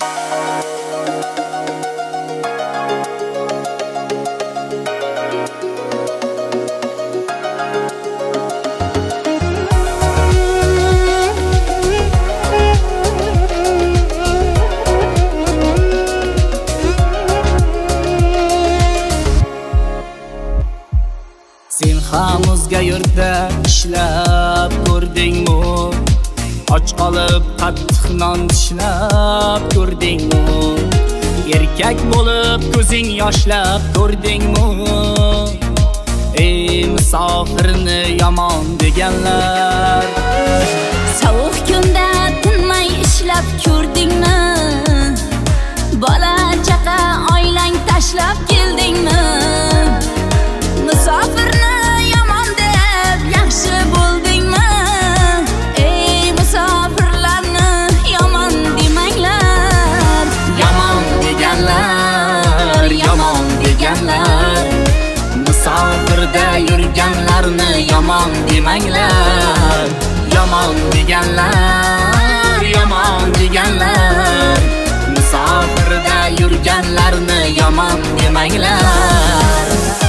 Sen ham o'zga yurtda ishlab ko'rdingmi? Och qolib qattiq non tishlab ko'rdingmi? Erkak bo'lib ko'zing yoshlab ko'rdingmi? Ey musofirni yomon deganlar, sovuq kunda tinmay ishlab ko'rdingmi? Bola chaqa oilang tashlab keldingmi? Musofirni yomon deb yaxshi bo'ldingmi? Ey musofirlarni yomon demanglar. yomon deganlar, yomon deganlar. Musofirda yurganlarni yomon demanglar. Yomon deganlar, yomon deganlar. Musofirda yurganlarni yomon demanglar.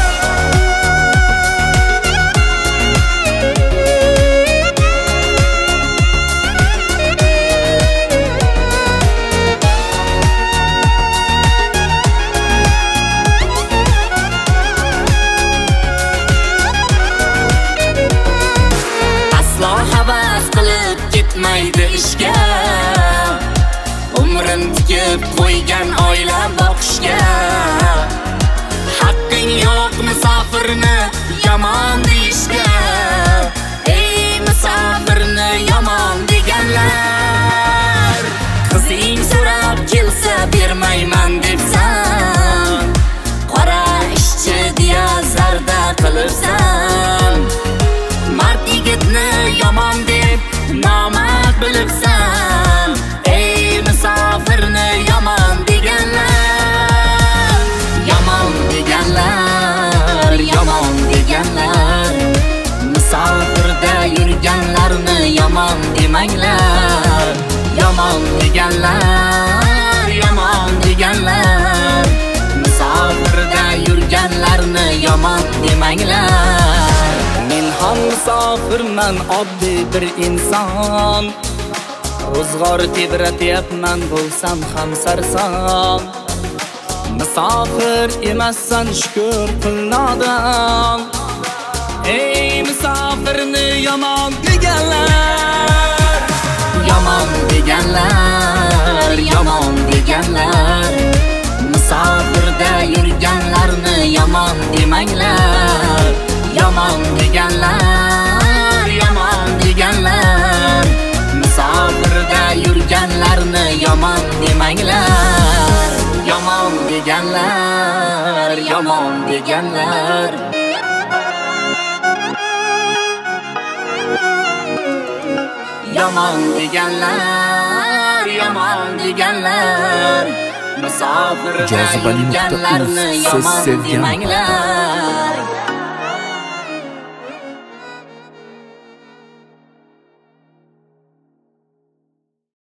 Havas qilib ketmaydi ishga, umrin tikib qo'ygan oila boqishga. Haqqing yo'q musofirni yomon deyishga. Ey musofirni yomon deganlar, qizing so'rab kelsa bermayman debsan. Qora ishchi deya zarda qilibsan. Mard yigitni yomon deb nomard bilibsan. Ey musofirni yomon deganlar, yomon deganlar, yomon deganlar. Musofirda yurganlarni yomon demanglar. Yomon deganlar, yomon deganlar. Musofirda yurganlarni yomon demanglar. Men ham musofirman, oddiy bir inson. Ro'zg'or tebratyapman, bo'lsam ham sarson. Musofir emassan, shukr qil nodon. Ey musofirni yomon deganlar, yomon deganlar, yomon deganlar. Musofirda yurganlarni yomon demanglar. Yomon deganlar, yomon deganlar. Musofirda yurganlarni yomon demanglar. Yomon deganlar, yomon deganlar. Yomon deganlar, yomon deganlar. Musofirda yurganlarni yomon demanglar.